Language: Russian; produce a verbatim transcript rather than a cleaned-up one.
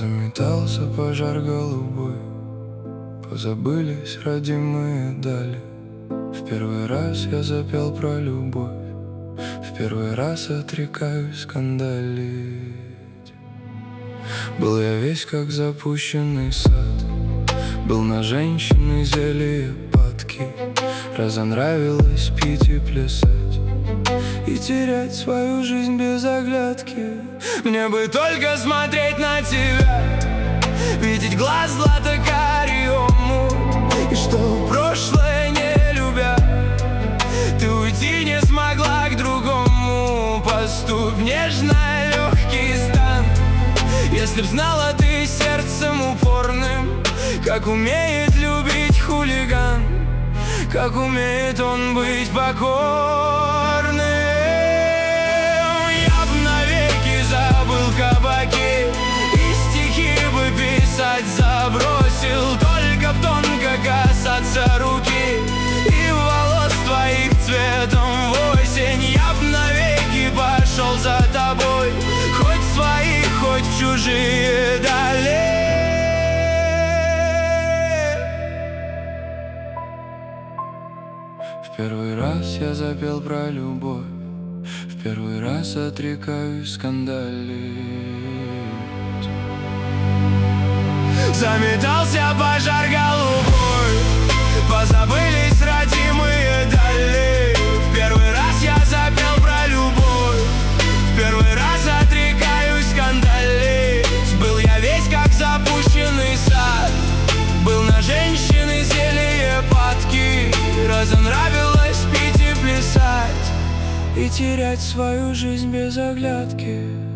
Заметался пожар голубой, позабылись родимые дали. В первый раз я запел про любовь, в первый раз отрекаюсь скандалить. Был я весь как запущенный сад, был на женщины зелье падки. Разонравилось пить и плясать, и терять свою жизнь без оглядки. Мне бы только смотреть на тебя, видеть глаз злато-карий омут, и что в прошлое не любя, ты уйти не смогла к другому. Поступь нежно, легкий стан. Если б знала ты сердцем упорным, как умеет любить хулиган, как умеет он быть покорным. Я б навеки забыл кабаки, и стихи бы писать забросил. Только б тонко касаться руки и волос твоих цветом в осень. Я б навеки пошел за тобой, хоть в свои, хоть в чужие дали. В первый раз я запел про любовь, в первый раз отрекаюсь скандалить. Заметался пожар голубой, позабылись родимые дали. В первый раз я запел про любовь, в первый раз отрекаюсь скандалить. Был я весь как запущенный сад, был на женщины зелье падки. Разонравилось пить и плясать, и терять свою жизнь без оглядки.